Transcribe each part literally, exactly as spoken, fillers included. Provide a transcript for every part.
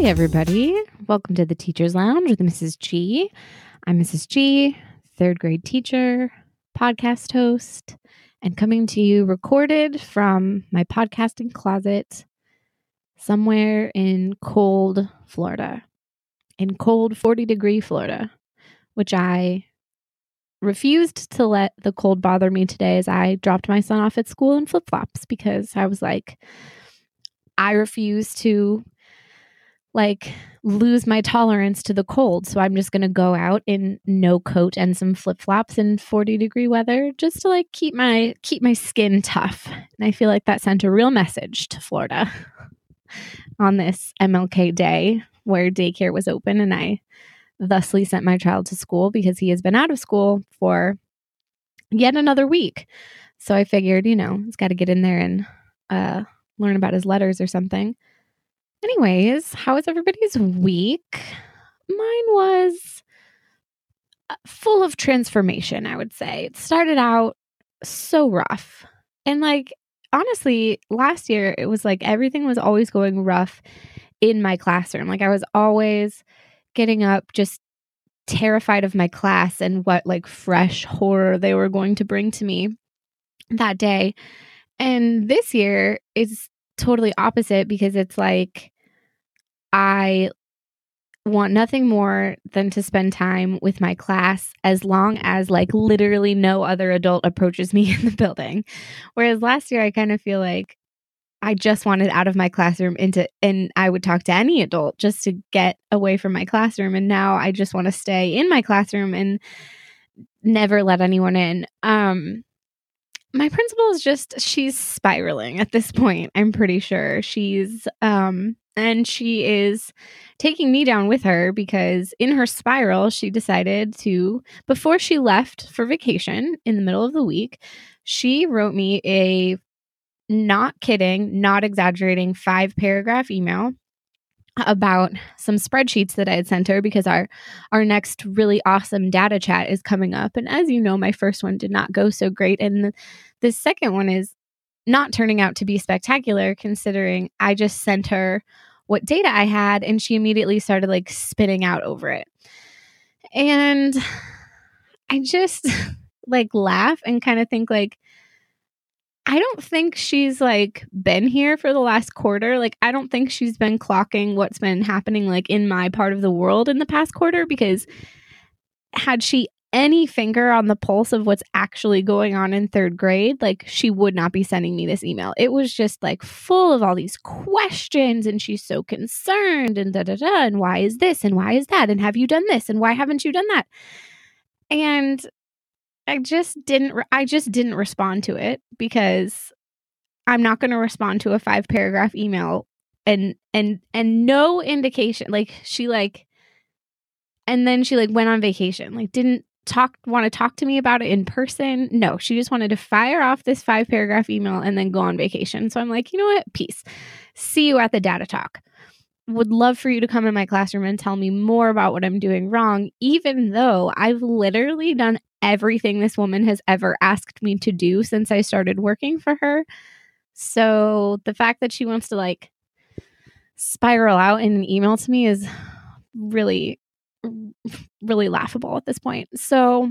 everybody. Welcome to the Teacher's Lounge with Missus G. I'm Missus G, third grade teacher, podcast host, and coming to you recorded from my podcasting closet somewhere in cold Florida, in cold forty degree Florida, which I refused to let the cold bother me today as I dropped my son off at school in flip-flops because I was like, I refuse to like lose my tolerance to the cold. So I'm just going to go out in no coat and some flip-flops in forty degree weather just to like keep my keep my skin tough. And I feel like that sent a real message to Florida on this M L K Day where daycare was open, and I thusly sent my child to school because he has been out of school for yet another week. So I figured, you know, he's got to get in there and uh, learn about his letters or something. Anyways, how was everybody's week? Mine was full of transformation, I would say. It started out so rough. And like, honestly, last year, it was like everything was always going rough in my classroom. Like I was always getting up just terrified of my class and what like fresh horror they were going to bring to me that day. And this year is totally opposite because it's like I want nothing more than to spend time with my class as long as like literally no other adult approaches me in the building. Whereas last year I kind of feel like I just wanted out of my classroom into, and I would talk to any adult just to get away from my classroom. And now I just want to stay in my classroom and never let anyone in. Um, my principal is just, she's spiraling at this point. I'm pretty sure she's, um, and she is taking me down with her because in her spiral, she decided to, before she left for vacation in the middle of the week, she wrote me a not kidding, not exaggerating, five paragraph email about some spreadsheets that I had sent her because our our next really awesome data chat is coming up. And as you know, my first one did not go so great. And the, the second one is not turning out to be spectacular considering I just sent her what data I had and she immediately started like spitting out over it. And I just like laugh and kind of think like, I don't think she's like been here for the last quarter. Like, I don't think she's been clocking what's been happening like in my part of the world in the past quarter, because had she any finger on the pulse of what's actually going on in third grade, like she would not be sending me this email. It was just like full of all these questions and she's so concerned and da da da. And why is this? And why is that? And have you done this? And why haven't you done that? And I just didn't, re- I just didn't respond to it because I'm not going to respond to a five paragraph email and, and, and no indication, like she like, and then she like went on vacation, like didn't talk, want to talk to me about it in person. No, she just wanted to fire off this five paragraph email and then go on vacation. So I'm like, you know what? Peace. See you at the data talk. Would love for you to come in my classroom and tell me more about what I'm doing wrong, even though I've literally done everything this woman has ever asked me to do since I started working for her. So the fact that she wants to like spiral out in an email to me is really, really laughable at this point. So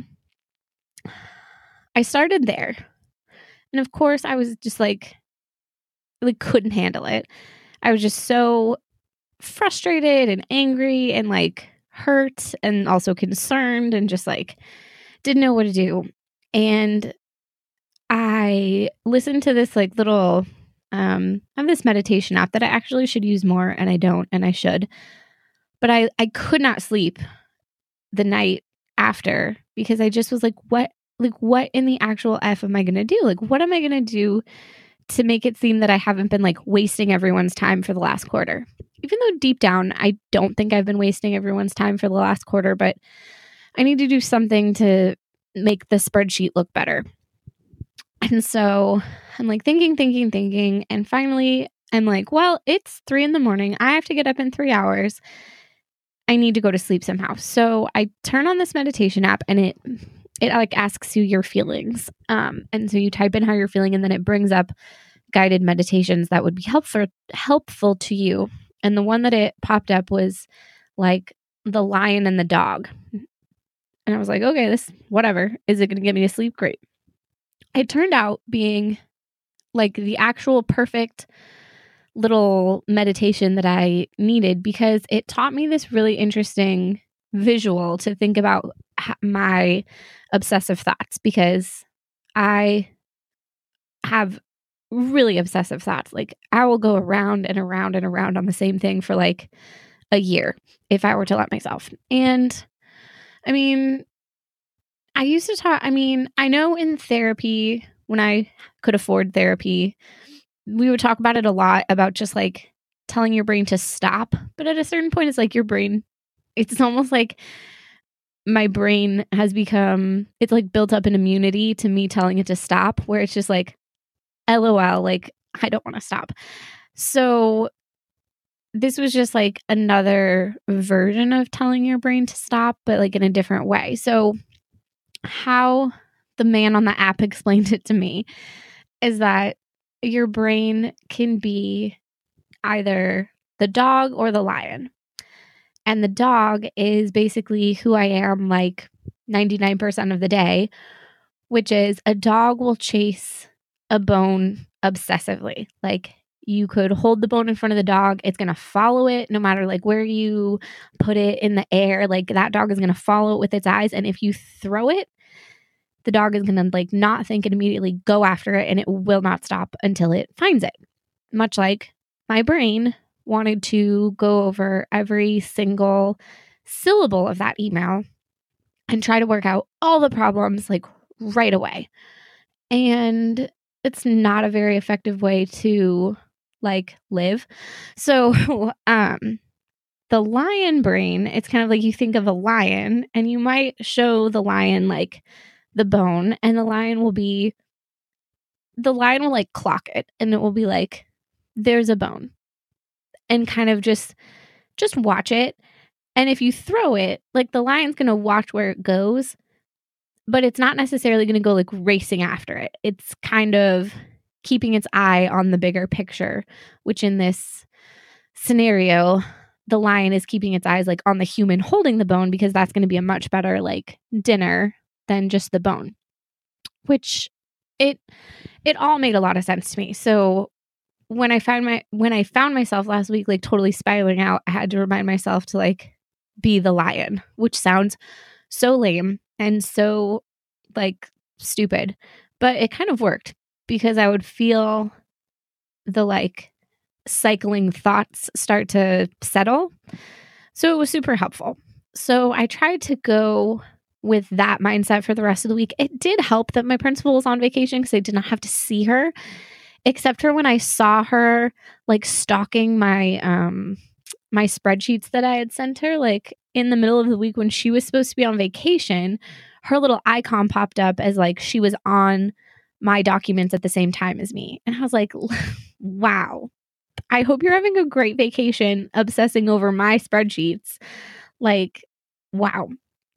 I started there. And of course I was just like, like couldn't handle it. I was just so frustrated and angry and like hurt and also concerned and just like didn't know what to do. And I listened to this like little um I have this meditation app that I actually should use more and I don't, and I should. But I I could not sleep the night after because I just was like, what like what in the actual F am I going to do? Like what am I going to do to make it seem that I haven't been like wasting everyone's time for the last quarter? Even though deep down, I don't think I've been wasting everyone's time for the last quarter, but I need to do something to make the spreadsheet look better. And so I'm like thinking, thinking, thinking. And finally, I'm like, well, it's three in the morning. I have to get up in three hours. I need to go to sleep somehow. So I turn on this meditation app and it it like asks you your feelings. Um, and so you type in how you're feeling and then it brings up guided meditations that would be helpful helpful to you. And the one that it popped up was like the lion and the dog. And I was like, okay, this, whatever. Is it going to get me to sleep? Great. It turned out being like the actual perfect little meditation that I needed, because it taught me this really interesting visual to think about my obsessive thoughts, because I have really obsessive thoughts. Like I will go around and around and around on the same thing for like a year if I were to let myself. And I mean, I used to talk, I mean, I know in therapy, when I could afford therapy, we would talk about it a lot, about just like telling your brain to stop. But at a certain point, it's like your brain, it's almost like my brain has become, it's like built up an immunity to me telling it to stop, where it's just like, LOL, like, I don't want to stop. So this was just like another version of telling your brain to stop, but like in a different way. So how the man on the app explained it to me is that your brain can be either the dog or the lion. And the dog is basically who I am like ninety-nine percent of the day, which is a dog will chase a bone obsessively. Like you could hold the bone in front of the dog. It's going to follow it no matter like where you put it in the air. Like that dog is going to follow it with its eyes. And if you throw it, the dog is going to like not think and immediately go after it, and it will not stop until it finds it. Much like my brain wanted to go over every single syllable of that email and try to work out all the problems like right away. And it's not a very effective way to like live. So, um, the lion brain, it's kind of like you think of a lion and you might show the lion like the bone, and the lion will be, the lion will like clock it, and it will be like, there's a bone, and kind of just, just watch it. And if you throw it, like the lion's going to watch where it goes, but it's not necessarily going to go like racing after it. It's kind of keeping its eye on the bigger picture, which in this scenario, the lion is keeping its eyes like on the human holding the bone, because that's going to be a much better like dinner than just the bone, which it, it all made a lot of sense to me. So when I found my, when I found myself last week, like totally spiraling out, I had to remind myself to like be the lion, which sounds so lame and so like stupid, but it kind of worked, because I would feel the like cycling thoughts start to settle. So it was super helpful. So I tried to go with that mindset for the rest of the week. It did help that my principal was on vacation, because I did not have to see her, except for when I saw her like stalking my um my spreadsheets that I had sent her, like in the middle of the week when she was supposed to be on vacation. Her little icon popped up as like she was on my documents at the same time as me. And I was like, wow, I hope you're having a great vacation obsessing over my spreadsheets. Like, wow.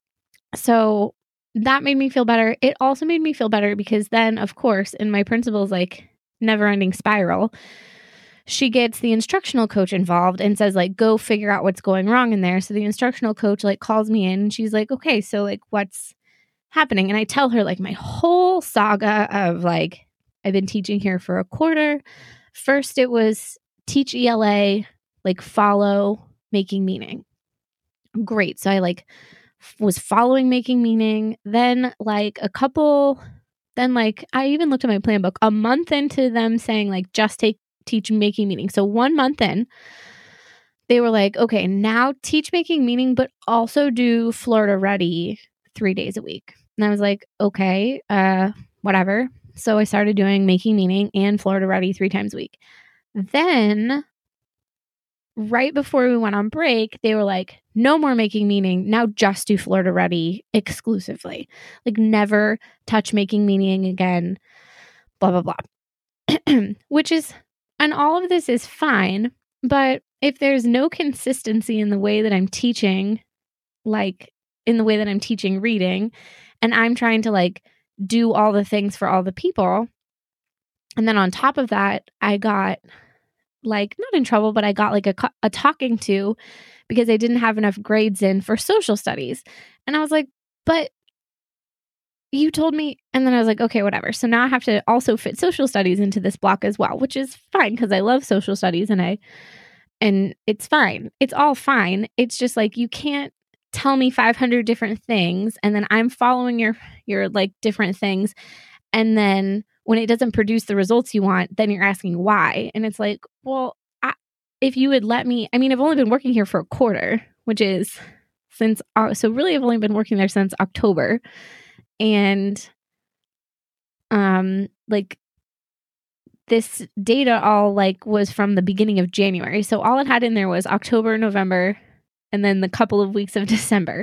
So that made me feel better. It also made me feel better because then, of course, in my principal's like never ending spiral, she gets the instructional coach involved and says like, go figure out what's going wrong in there. So the instructional coach like calls me in and she's like, okay, so like what's happening? And I tell her like my whole saga of like, I've been teaching here for a quarter. First, it was teach E L A, like follow making meaning. Great. So I like was following making meaning. Then like a couple, then like I even looked at my plan book a month into them saying like, just take teach making meaning. So one month in, they were like, okay, now teach making meaning, but also do Florida Ready three days a week. And I was like, okay, uh, whatever. So I started doing making meaning and Florida Ready three times a week. Then right before we went on break, they were like, no more making meaning. Now just do Florida Ready exclusively. Like never touch making meaning again, blah, blah, blah. Which is, and all of this is fine. But if there's no consistency in the way that I'm teaching, like in the way that I'm teaching reading, and I'm trying to like do all the things for all the people, and then on top of that, I got like, not in trouble, but I got like a, a talking to because I didn't have enough grades in for social studies. And I was like, but you told me. And then I was like, okay, whatever. So now I have to also fit social studies into this block as well, which is fine because I love social studies and I, and it's fine. It's all fine. It's just like, you can't tell me five hundred different things and then I'm following your, your like different things. And then when it doesn't produce the results you want, then you're asking why. And it's like, well, I, if you would let me, I mean, I've only been working here for a quarter, which is since, uh, so really I've only been working there since October. And, um, like this data all like was from the beginning of January. So all it had in there was October, November, and then the couple of weeks of December.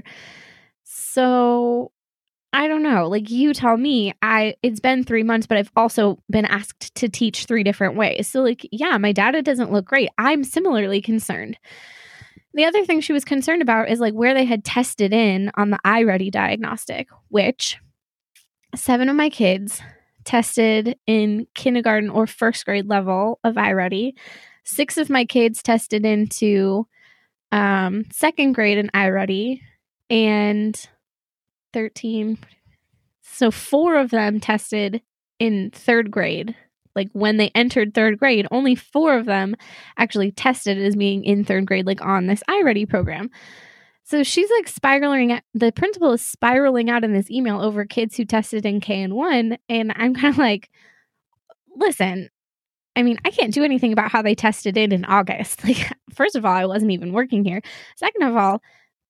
So I don't know, like you tell me, I, it's been three months, but I've also been asked to teach three different ways. So like, yeah, my data doesn't look great. I'm similarly concerned. The other thing she was concerned about is like where they had tested in on the iReady diagnostic, which seven of my kids tested in kindergarten or first grade level of iReady. Six of my kids tested into um, second grade in iReady, and thirteen. So four of them tested in third grade. Like when they entered third grade, only four of them actually tested as being in third grade, like on this iReady program. So she's like spiraling, the principal is spiraling out in this email over kids who tested in K and one. And I'm kind of like, listen, I mean, I can't do anything about how they tested in in August. Like, first of all, I wasn't even working here. Second of all,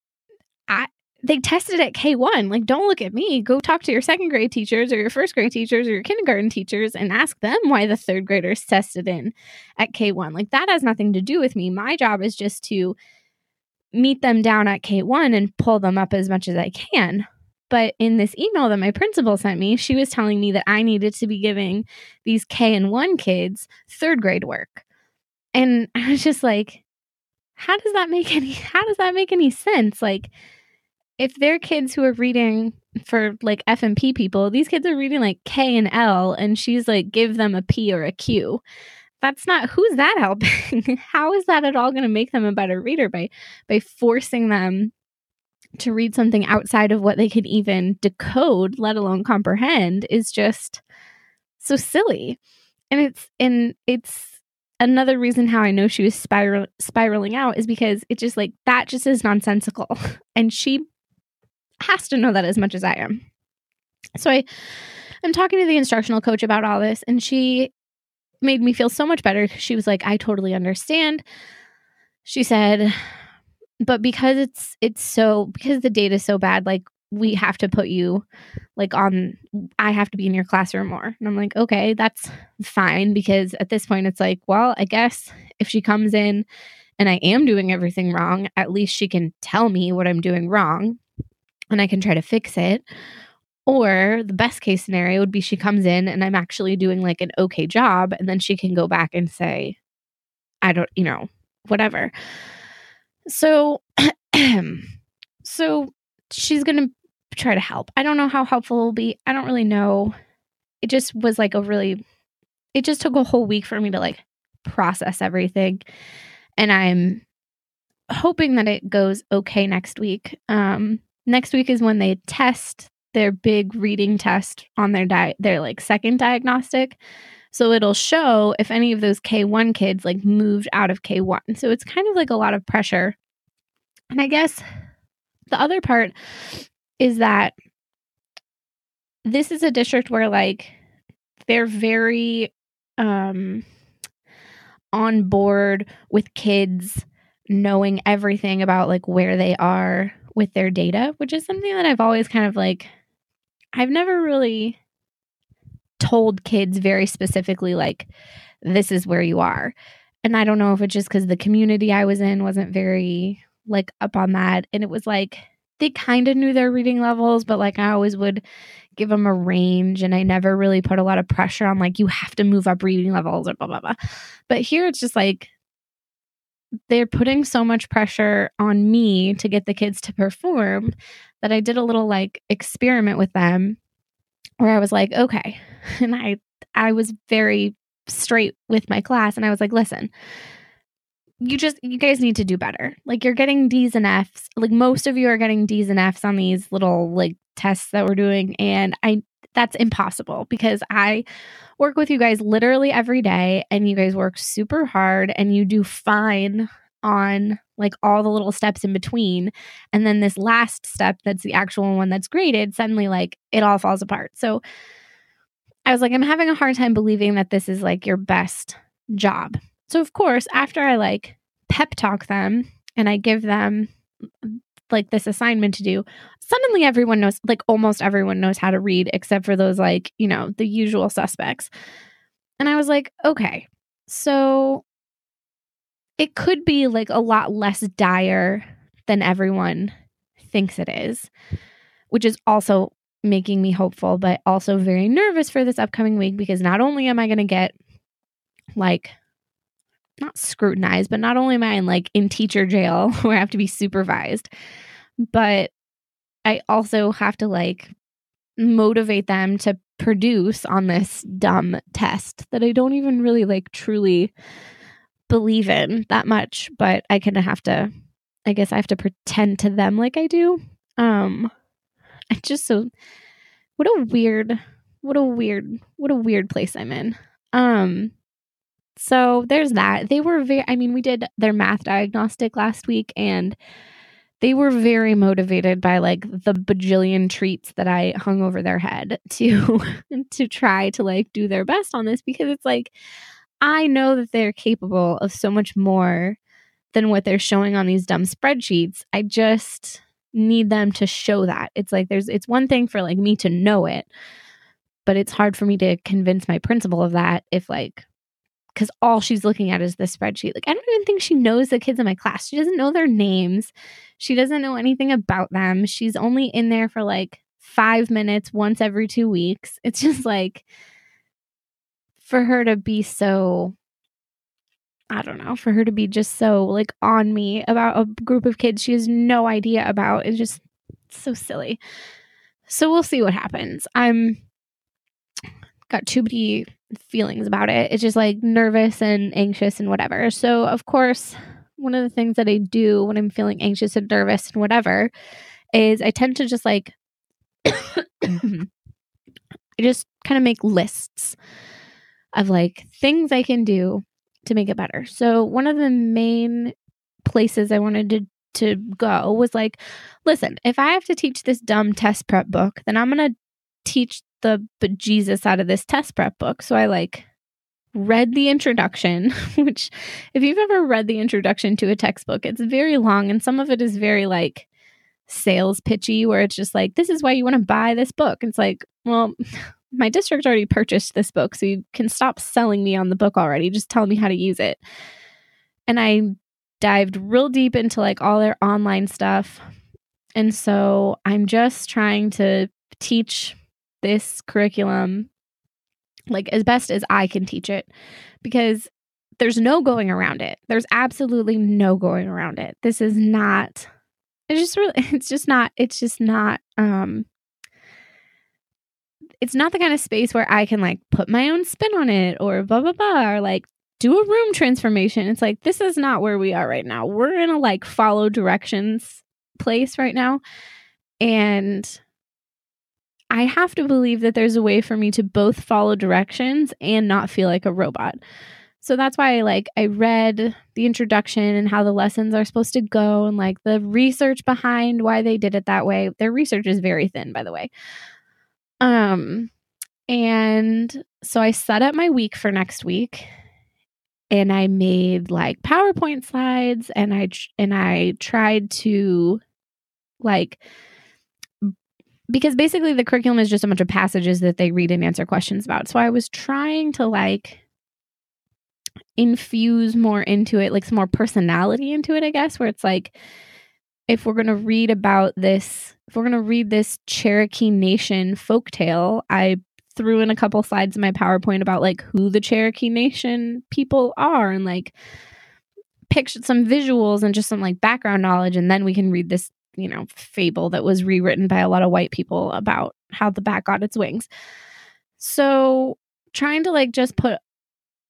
I, they tested at K one. Like, don't look at me. Go talk to your second grade teachers or your first grade teachers or your kindergarten teachers and ask them why the third graders tested in at K one. Like, that has nothing to do with me. My job is just to meet them down at K one and pull them up as much as I can. But in this email that my principal sent me, she was telling me that I needed to be giving these K and one kids third grade work. And I was just like, how does that make any, how does that make any sense? Like, if they're kids who are reading for like F and P people, these kids are reading like K and L, and she's like, give them a P or a Q. That's not, who's that helping? How is that at all going to make them a better reader by by forcing them to read something outside of what they could even decode, let alone comprehend, is just so silly. And it's and it's another reason how I know she was spiral, spiraling out is because it just like, that just is nonsensical. And she has to know that as much as I am. So I, I'm talking to the instructional coach about all this, and she made me feel so much better. She was like, I totally understand. She said, but because it's, it's so, because the data is so bad, like we have to put you like on, I have to be in your classroom more. And I'm like, okay, that's fine. Because at this point it's like, well, I guess if she comes in and I am doing everything wrong, at least she can tell me what I'm doing wrong and I can try to fix it. Or the best case scenario would be she comes in and I'm actually doing like an okay job, and then she can go back and say, I don't, you know, whatever. So, so she's going to try to help. I don't know how helpful it will be. I don't really know. It just was like a really, it just took a whole week for me to like process everything. And I'm hoping that it goes okay next week. Um, next week is when they test their big reading test on their di- their like second diagnostic. So it'll show if any of those K one kids like moved out of K one. So it's kind of like a lot of pressure. And I guess the other part is that this is a district where like they're very um on board with kids knowing everything about like where they are with their data, which is something that I've always kind of like, I've never really told kids very specifically, like, this is where you are. And I don't know if it's just because the community I was in wasn't very like up on that. And it was like, they kind of knew their reading levels, but like I always would give them a range, and I never really put a lot of pressure on like, you have to move up reading levels or blah, blah, blah. But here it's just like, they're putting so much pressure on me to get the kids to perform that I did a little like experiment with them where I was like, okay. And I, I was very straight with my class. And I was like, listen, you just, you guys need to do better. Like, you're getting D's and F's. Like, most of you are getting D's and F's on these little like tests that we're doing. And I, that's impossible because I work with you guys literally every day and you guys work super hard and you do fine on like all the little steps in between. And then this last step, that's the actual one that's graded, suddenly like it all falls apart. So I was like, I'm having a hard time believing that this is like your best job. So of course, after I like pep talk them and I give them like this assignment to do, suddenly everyone knows, like almost everyone knows how to read except for those like, you know, the usual suspects. And I was like, okay, so it could be like a lot less dire than everyone thinks it is, which is also making me hopeful, but also very nervous for this upcoming week because not only am I going to get like, not scrutinized, but not only am I in like in teacher jail where I have to be supervised, but I also have to like motivate them to produce on this dumb test that I don't even really like truly believe in that much, but I kind of have to, I guess I have to pretend to them like I do. Um, I just so, what a weird, what a weird, what a weird place I'm in. Um, so there's that. They were very, I mean, we did their math diagnostic last week and they were very motivated by like the bajillion treats that I hung over their head to, to try to like do their best on this because it's like, I know that they're capable of so much more than what they're showing on these dumb spreadsheets. I just need them to show that. It's like there's it's one thing for like me to know it, but it's hard for me to convince my principal of that if like because all she's looking at is the spreadsheet. Like I don't even think she knows the kids in my class. She doesn't know their names. She doesn't know anything about them. She's only in there for like five minutes once every two weeks. It's just like for her to be so, I don't know, for her to be just so like on me about a group of kids she has no idea about is just so silly. So we'll see what happens. I'm got too many feelings about it. It's just like nervous and anxious and whatever. So of course, one of the things that I do when I'm feeling anxious and nervous and whatever is I tend to just like, I just kind of make lists of like things I can do to make it better. So one of the main places I wanted to, to go was like, listen, if I have to teach this dumb test prep book, then I'm going to teach the bejesus out of this test prep book. So I like read the introduction, which if you've ever read the introduction to a textbook, it's very long and some of it is very like sales pitchy where it's just like, this is why you want to buy this book. It's like, well, my district already purchased this book, so you can stop selling me on the book already. Just tell me how to use it. And I dived real deep into like all their online stuff. And so I'm just trying to teach this curriculum like as best as I can teach it because there's no going around it. There's absolutely no going around it. This is not, it's just really, it's just not, it's just not, um, it's not the kind of space where I can like put my own spin on it or blah, blah, blah, or like do a room transformation. It's like, this is not where we are right now. We're in a like follow directions place right now. And I have to believe that there's a way for me to both follow directions and not feel like a robot. So that's why I like, I read the introduction and how the lessons are supposed to go and like the research behind why they did it that way. Their research is very thin, by the way. Um, and so I set up my week for next week and I made like PowerPoint slides and I, and I tried to like, because basically the curriculum is just a bunch of passages that they read and answer questions about. So I was trying to like infuse more into it, like some more personality into it, I guess, where it's like, if we're going to read about this, if we're going to read this Cherokee Nation folktale, I threw in a couple slides in my PowerPoint about like who the Cherokee Nation people are and like pictured some visuals and just some like background knowledge. And then we can read this, you know, fable that was rewritten by a lot of white people about how the bat got its wings. So trying to like just put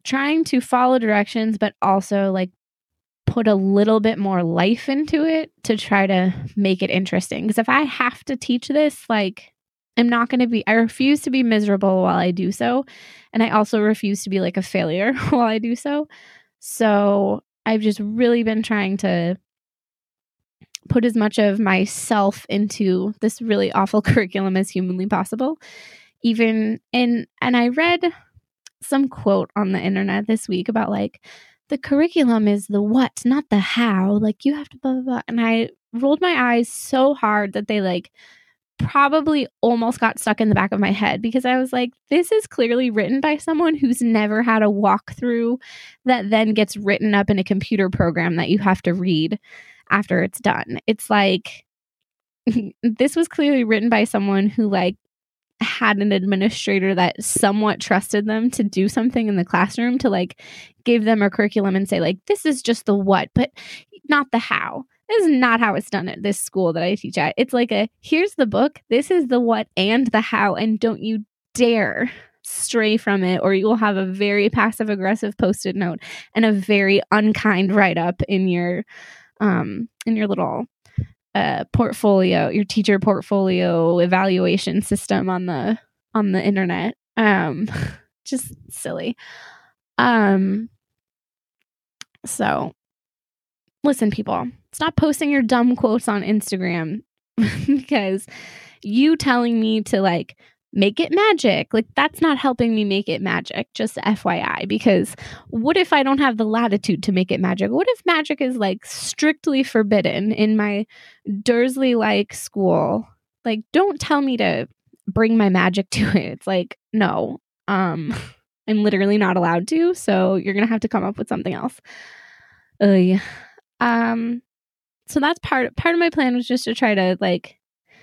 trying to follow directions, but also like put a little bit more life into it to try to make it interesting. Because if I have to teach this, like, I'm not going to be, I refuse to be miserable while I do so. And I also refuse to be like a failure while I do so. So I've just really been trying to put as much of myself into this really awful curriculum as humanly possible. Even in, and I read some quote on the internet this week about like, the curriculum is the what, not the how. Like you have to blah, blah, blah. And I rolled my eyes so hard that they like probably almost got stuck in the back of my head, because I was like, this is clearly written by someone who's never had a walkthrough that then gets written up in a computer program that you have to read after it's done. It's like, this was clearly written by someone who like had an administrator that somewhat trusted them to do something in the classroom, to like give them a curriculum and say like, this is just the what, but not the how. This is not how it's done at this school that I teach at. It's like a, here's the book, this is the what and the how, and don't you dare stray from it, or you will have a very passive aggressive post-it note and a very unkind write-up in your um in your little uh portfolio, your teacher portfolio evaluation system on the on the internet. Um just silly. Um so listen, people, stop posting your dumb quotes on Instagram because you telling me to like make it magic, like that's not helping me make it magic, just F Y I. Because what if I don't have the latitude to make it magic? What if magic is like strictly forbidden in my Dursley like school? Like, don't tell me to bring my magic to it. It's like, no, um, I'm literally not allowed to. So you're going to have to come up with something else. Ugh. Um, so that's part, part of my plan was just to try to like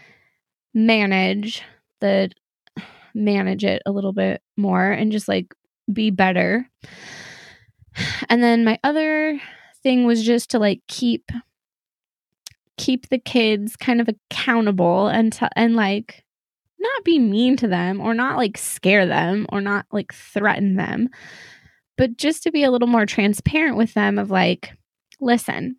manage the, manage it a little bit more and just like be better. And then my other thing was just to like keep, keep the kids kind of accountable and, t- and like not be mean to them or not like scare them or not like threaten them, but just to be a little more transparent with them of like, listen,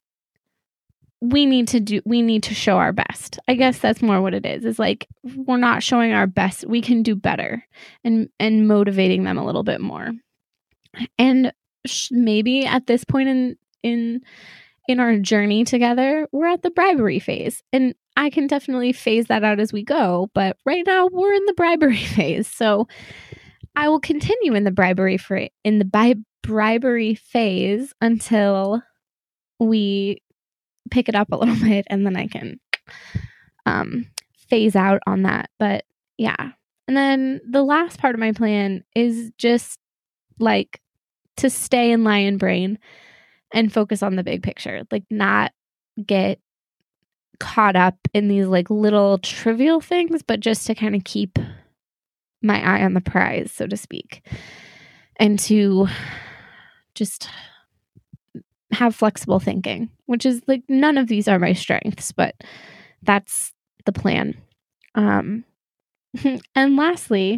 we need to do, we need to show our best. I guess that's more what it is. Is like, we're not showing our best. We can do better, and, and motivating them a little bit more. And sh- maybe at this point in, in, in our journey together, we're at the bribery phase, and I can definitely phase that out as we go. But right now we're in the bribery phase. So I will continue in the bribery fra- in the bi- bribery phase until we pick it up a little bit, and then I can um, phase out on that. But yeah. And then the last part of my plan is just like to stay in lion brain and focus on the big picture, like not get caught up in these like little trivial things, but just to kind of keep my eye on the prize, so to speak, and to just have flexible thinking, which is like, none of these are my strengths, but that's the plan. Um, and lastly,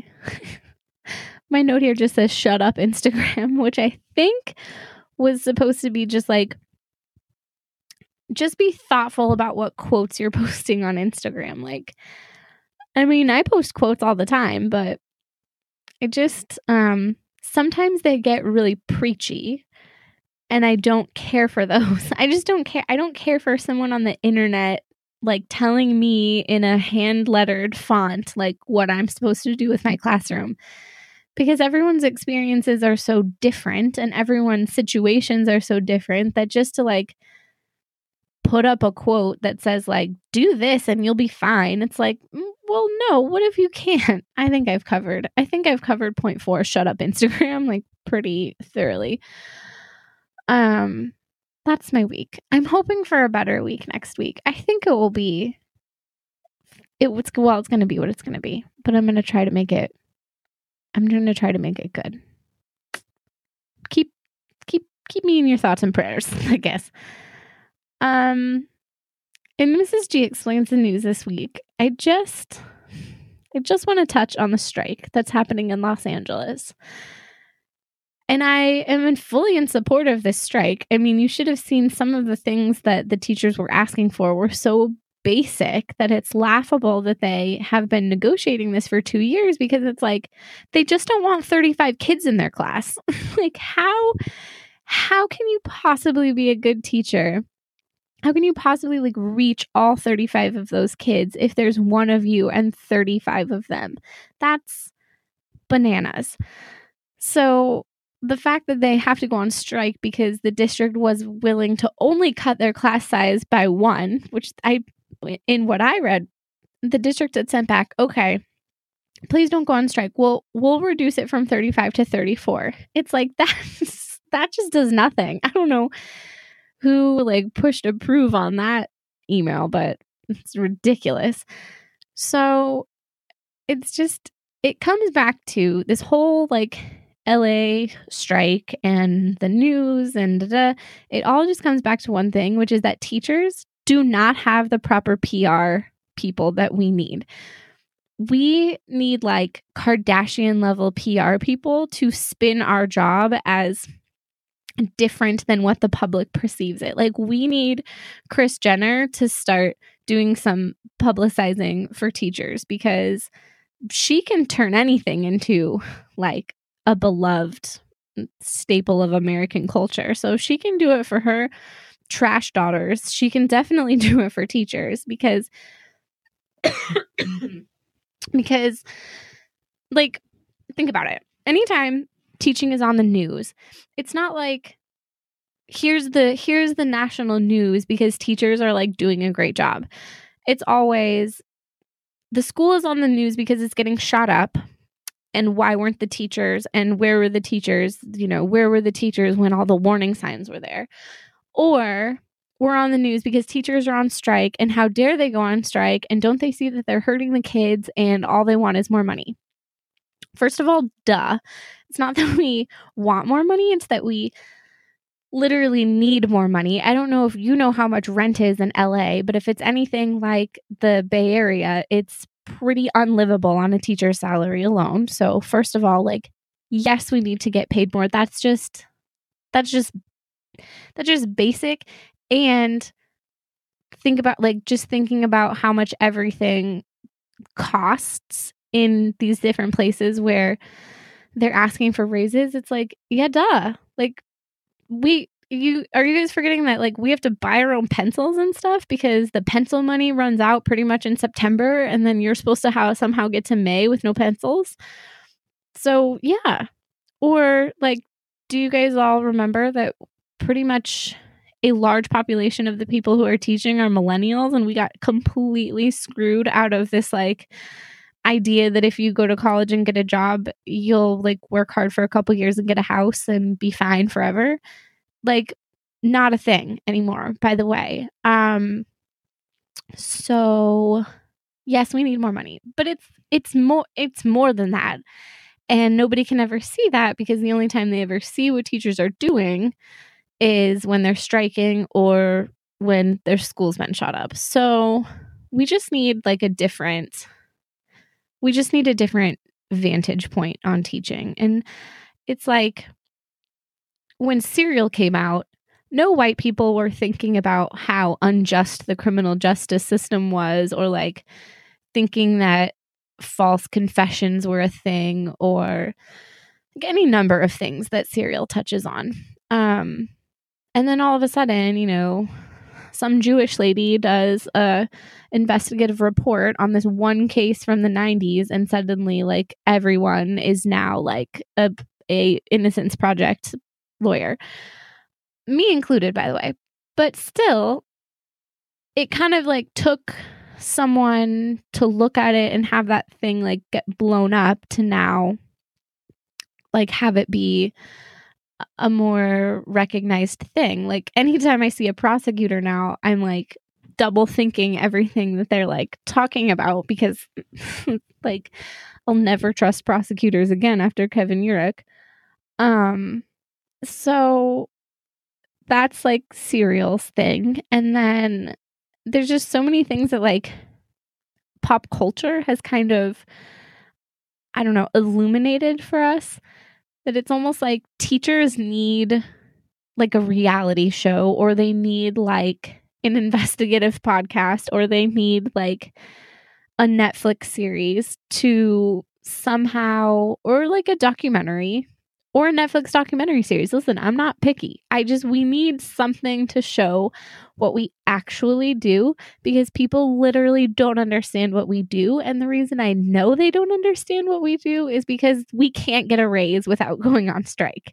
my note here just says, shut up, Instagram, which I think was supposed to be just like, just be thoughtful about what quotes you're posting on Instagram. Like, I mean, I post quotes all the time, but it just, um, sometimes they get really preachy. And I don't care for those. I just don't care. I don't care for someone on the internet like telling me in a hand lettered font like what I'm supposed to do with my classroom, because everyone's experiences are so different and everyone's situations are so different that just to like put up a quote that says like, do this and you'll be fine. It's like, well, no, what if you can't? I think I've covered, I think I've covered point four, shut up, Instagram, like pretty thoroughly. Um, that's my week. I'm hoping for a better week next week. I think it will be, it was, well, it's going to be what it's going to be, but I'm going to try to make it, I'm going to try to make it good. Keep, keep, keep me in your thoughts and prayers, I guess. Um, and Missus G explains the news this week. I just, I just want to touch on the strike that's happening in Los Angeles. And I am in fully in support of this strike. I mean, you should have seen some of the things that the teachers were asking for were so basic that it's laughable that they have been negotiating this for two years because it's like they just don't want thirty-five kids in their class. Like how how can you possibly be a good teacher? How can you possibly like reach all thirty-five of those kids if there's one of you and thirty-five of them? That's bananas. So the fact that they have to go on strike because the district was willing to only cut their class size by one, which I, in what I read, the district had sent back, okay, please don't go on strike. We'll, we'll reduce it from thirty-five to thirty-four. It's like, that's, that just does nothing. I don't know who like pushed approve on that email, but it's ridiculous. So it's just, it comes back to this whole like L A strike and the news and da, da, it all just comes back to one thing, which is that teachers do not have the proper P R people that we need. We need like Kardashian level P R people to spin our job as different than what the public perceives it. Like we need Kris Jenner to start doing some publicizing for teachers because she can turn anything into like a beloved staple of American culture. So if she can do it for her trash daughters, she can definitely do it for teachers because because like think about it. Anytime teaching is on the news, it's not like here's the here's the national news because teachers are like doing a great job. It's always the school is on the news because it's getting shot up. And why weren't the teachers and where were the teachers, you know, where were the teachers when all the warning signs were there? Or we're on the news because teachers are on strike and how dare they go on strike and don't they see that they're hurting the kids and all they want is more money? First of all, duh. It's not that we want more money. It's that we literally need more money. I don't know if you know how much rent is in L A, but if it's anything like the Bay Area, it's pretty unlivable on a teacher's salary alone. So first of all, like, yes, we need to get paid more. That's just, that's just, that's just basic. And think about like, just thinking about how much everything costs in these different places where they're asking for raises. It's like, yeah, duh. Like we, you, are you guys forgetting that like we have to buy our own pencils and stuff because the pencil money runs out pretty much in September and then you're supposed to have somehow get to May with no pencils. So yeah. Or like, do you guys all remember that pretty much a large population of the people who are teaching are millennials and we got completely screwed out of this like idea that if you go to college and get a job, you'll like work hard for a couple years and get a house and be fine forever. Like not a thing anymore, by the way. Um, so yes, we need more money, but it's, it's more, it's more than that. And nobody can ever see that because the only time they ever see what teachers are doing is when they're striking or when their school's been shot up. So we just need like a different, we just need a different vantage point on teaching. And it's like when Serial came out, no white people were thinking about how unjust the criminal justice system was or like thinking that false confessions were a thing or like any number of things that Serial touches on. Um, and then all of a sudden, you know, some Jewish lady does a investigative report on this one case from the nineties and suddenly like everyone is now like a, a Innocence Project lawyer, me included, by the way. But still, it kind of like took someone to look at it and have that thing like get blown up to now like have it be a more recognized thing. Like anytime I see a prosecutor now, I'm like double thinking everything that they're like talking about because like I'll never trust prosecutors again after Kevin Urich. Um So that's like Serial's thing. And then there's just so many things that like pop culture has kind of, I don't know, illuminated for us that it's almost like teachers need like a reality show, or they need like an investigative podcast, or they need like a Netflix series to somehow, or like a documentary or a Netflix documentary series. Listen, I'm not picky. I just, we need something to show what we actually do, because people literally don't understand what we do. And the reason I know they don't understand what we do is because we can't get a raise without going on strike.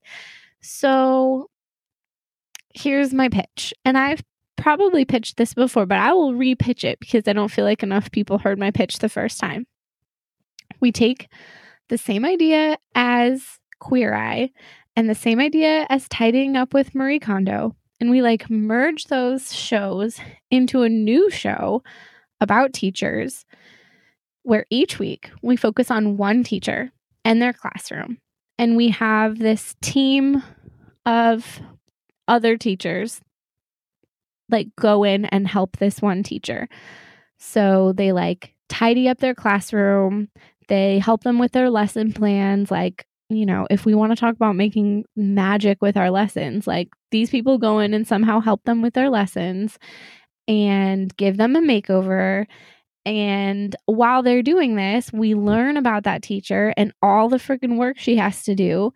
So here's my pitch. And I've probably pitched this before, but I will re-pitch it because I don't feel like enough people heard my pitch the first time. We take the same idea as Queer Eye and the same idea as Tidying Up with Marie Kondo, and we like merge those shows into a new show about teachers, where each week we focus on one teacher and their classroom, and we have this team of other teachers like go in and help this one teacher. So they like tidy up their classroom. They help them with their lesson plans. Like, you know, if we want to talk about making magic with our lessons, like these people go in and somehow help them with their lessons and give them a makeover. And while they're doing this, we learn about that teacher and all the freaking work she has to do.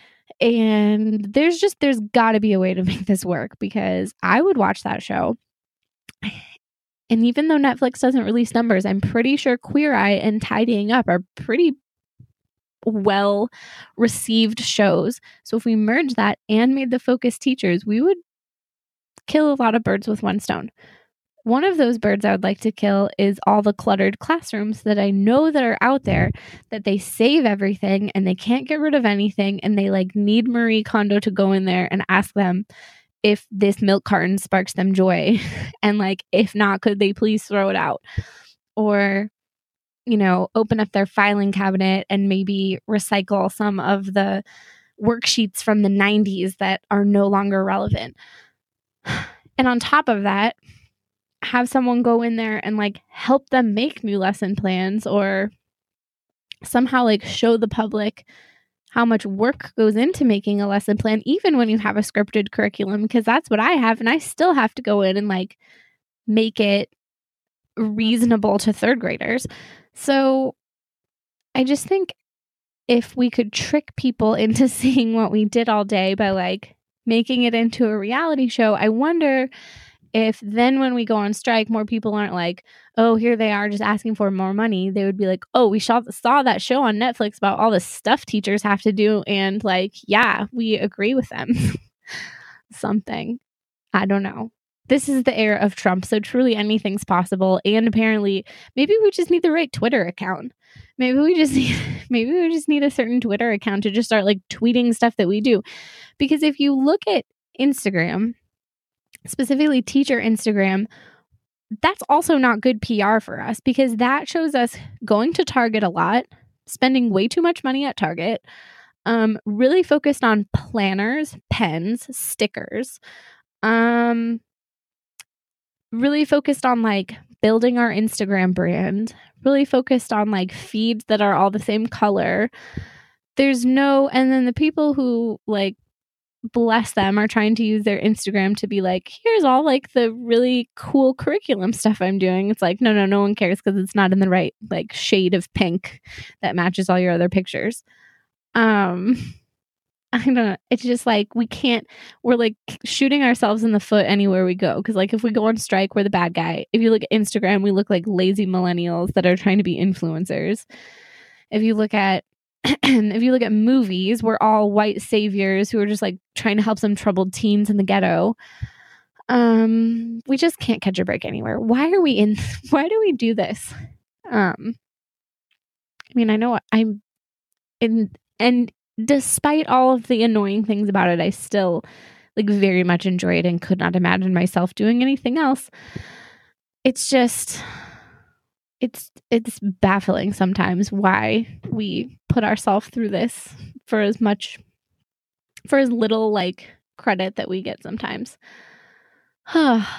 And there's just, there's got to be a way to make this work, because I would watch that show. And even though Netflix doesn't release numbers, I'm pretty sure Queer Eye and Tidying Up are pretty well received shows. So if we merge that and made the focus teachers, we would kill a lot of birds with one stone. One of those birds I would like to kill is all the cluttered classrooms that I know that are out there, that they save everything and they can't get rid of anything, and they like need Marie Kondo to go in there and ask them if this milk carton sparks them joy, and like if not, could they please throw it out, or you know, open up their filing cabinet and maybe recycle some of the worksheets from the nineties that are no longer relevant. And on top of that, have someone go in there and like help them make new lesson plans, or somehow like show the public how much work goes into making a lesson plan, even when you have a scripted curriculum, because that's what I have. And I still have to go in and like make it reasonable to third graders. So I just think if we could trick people into seeing what we did all day by like making it into a reality show, I wonder if then when we go on strike, more people aren't like, oh, here they are just asking for more money. They would be like, oh, we saw, saw that show on Netflix about all the stuff teachers have to do. And like, yeah, we agree with them. Something. I don't know. This is the era of Trump, so truly anything's possible. And apparently, maybe we just need the right Twitter account. Maybe we just need, maybe we just need a certain Twitter account to just start like tweeting stuff that we do. Because if you look at Instagram, specifically teacher Instagram, that's also not good P R for us, because that shows us going to Target a lot, spending way too much money at Target, um, really focused on planners, pens, stickers, um, really focused on like building our Instagram brand, really focused on like feeds that are all the same color. There's no, and then the people who like, bless them, are trying to use their Instagram to be like, here's all like the really cool curriculum stuff I'm doing. It's like, no, no, no one cares because it's not in the right like shade of pink that matches all your other pictures. Um, I don't know. It's just like, we can't, we're like shooting ourselves in the foot anywhere we go. Cause like if we go on strike, we're the bad guy. If you look at Instagram, we look like lazy millennials that are trying to be influencers. If you look at if you look at movies, we're all white saviors who are just like trying to help some troubled teens in the ghetto. Um, we just can't catch a break anywhere. Why are we in? Why do we do this? Um, I mean, I know I'm in, and despite all of the annoying things about it, I still like very much enjoy it and could not imagine myself doing anything else. It's just, it's it's baffling sometimes why we put ourselves through this for as much, for as little like credit that we get sometimes. It's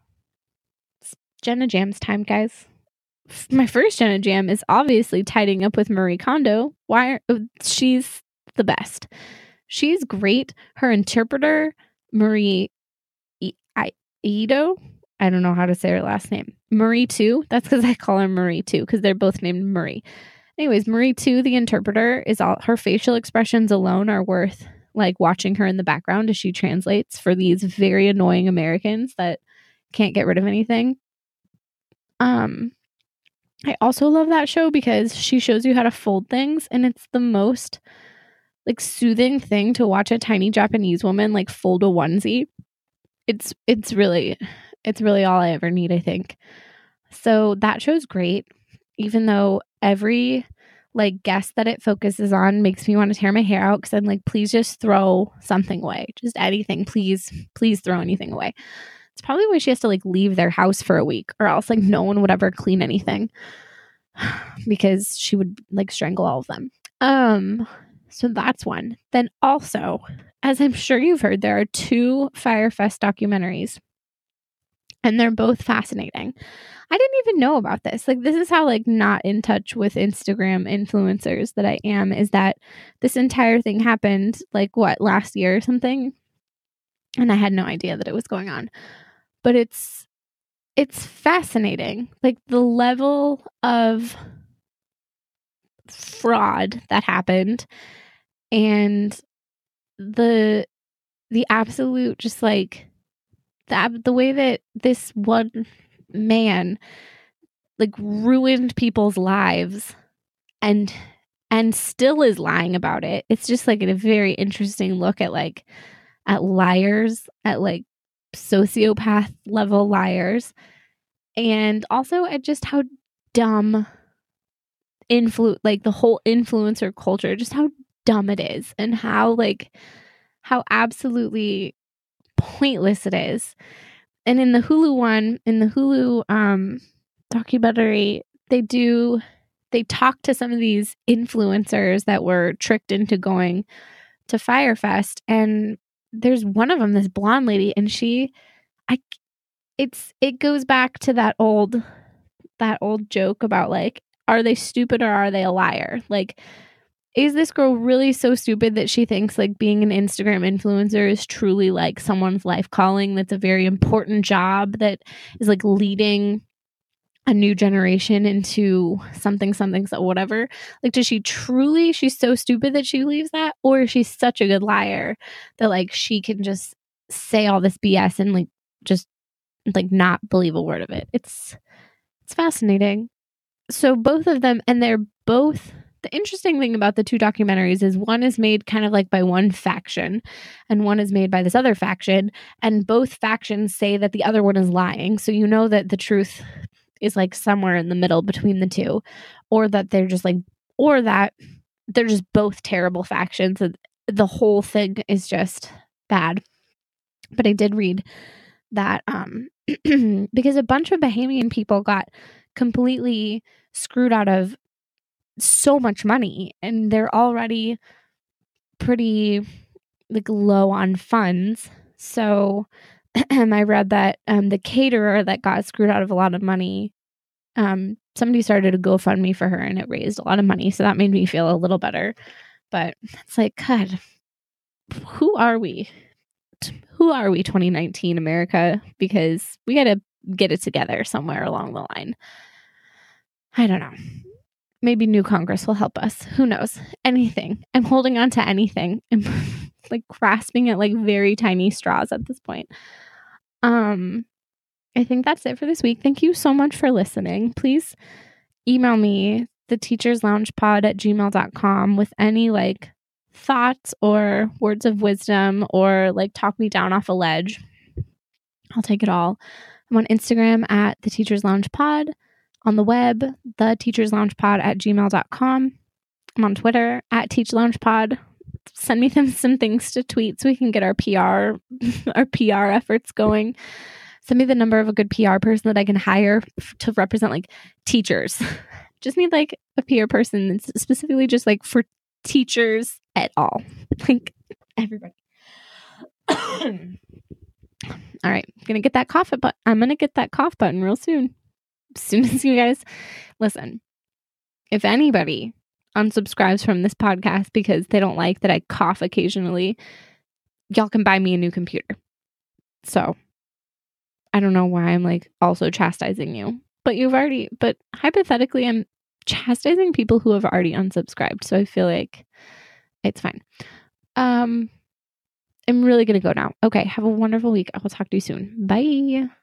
Jenna Jam's time, guys. My first Jenna Jam is obviously Tidying Up with Marie Kondo. Why are, she's the best. She's great. Her interpreter, Marie I- I- Ito, I don't know how to say her last name. Marie too. That's because I call her Marie too, because they're both named Marie. Anyways, Marie too, the interpreter, is all her facial expressions alone are worth like watching her in the background as she translates for these very annoying Americans that can't get rid of anything. Um, I also love that show because she shows you how to fold things, and it's the most like soothing thing to watch a tiny Japanese woman like fold a onesie. It's it's really it's really all I ever need, I think. So that show's great, even though every like guest that it focuses on makes me want to tear my hair out because I'm like, please just throw something away. Just anything. Please, please throw anything away. It's probably why she has to like leave their house for a week, or else like no one would ever clean anything because she would like strangle all of them. Um, so that's one. Then also, as I'm sure you've heard, there are two Fyre Fest documentaries, and they're both fascinating. I didn't even know about this. Like, this is how like not in touch with Instagram influencers that I am, is that this entire thing happened like what, last year or something, and I had no idea that it was going on. But it's it's fascinating, like the level of fraud that happened, and the the absolute just like the the way that this one man like ruined people's lives and and still is lying about it. It's just like a very interesting look at like at liars, at like sociopath level liars, and also at just how dumb influ like the whole influencer culture, just how dumb it is, and how like how absolutely pointless it is. And in the Hulu one, in the Hulu um documentary, they do they talk to some of these influencers that were tricked into going to Fyre Fest, and there's one of them, this blonde lady, and she I it's it goes back to that old that old joke about like, are they stupid or are they a liar? Like, is this girl really so stupid that she thinks like being an Instagram influencer is truly like someone's life calling, that's a very important job that is like leading a new generation into something, something, so whatever? Like, does she truly, she's so stupid that she believes that? Or is she such a good liar that like she can just say all this B S and like just like not believe a word of it? It's it's fascinating. So both of them, and they're both, the interesting thing about the two documentaries is one is made kind of like by one faction and one is made by this other faction, and both factions say that the other one is lying. So you know that the truth is like somewhere in the middle between the two, or that they're just like, or that they're just both terrible factions and the whole thing is just bad. But I did read that um because a bunch of Bahamian people got completely screwed out of so much money, and they're already pretty like low on funds. So I read that um the caterer that got screwed out of a lot of money, um somebody started a GoFundMe for her and it raised a lot of money, so that made me feel a little better. But it's like, God, who are we? Who are we, twenty nineteen America? Because we got to get it together somewhere along the line. I don't know. Maybe new Congress will help us. Who knows? Anything. I'm holding on to anything. I'm like grasping at like very tiny straws at this point. Um, I think that's it for this week. Thank you so much for listening. Please email me, the teachers lounge pod at gmail dot com, with any like thoughts or words of wisdom, or like talk me down off a ledge. I'll take it all. I'm on Instagram at the teachers lounge pod, on the web, the teachers lounge pod at gmail dot com. I'm on Twitter at teach lounge pod. Send me them some things to tweet so we can get our P R our P R efforts going. Send me the number of a good P R person that I can hire to represent like teachers. Just need like a P R person that's specifically just like for teachers at all. Like everybody. All right, I'm gonna get that cough button. I'm gonna get that cough button real soon. As soon as you guys listen, if anybody unsubscribes from this podcast because they don't like that I cough occasionally, y'all can buy me a new computer. So I don't know why I'm like also chastising you, but you've already, but hypothetically, I'm chastising people who have already unsubscribed. So I feel like it's fine. Um, I'm really going to go now. Okay. Have a wonderful week. I will talk to you soon. Bye.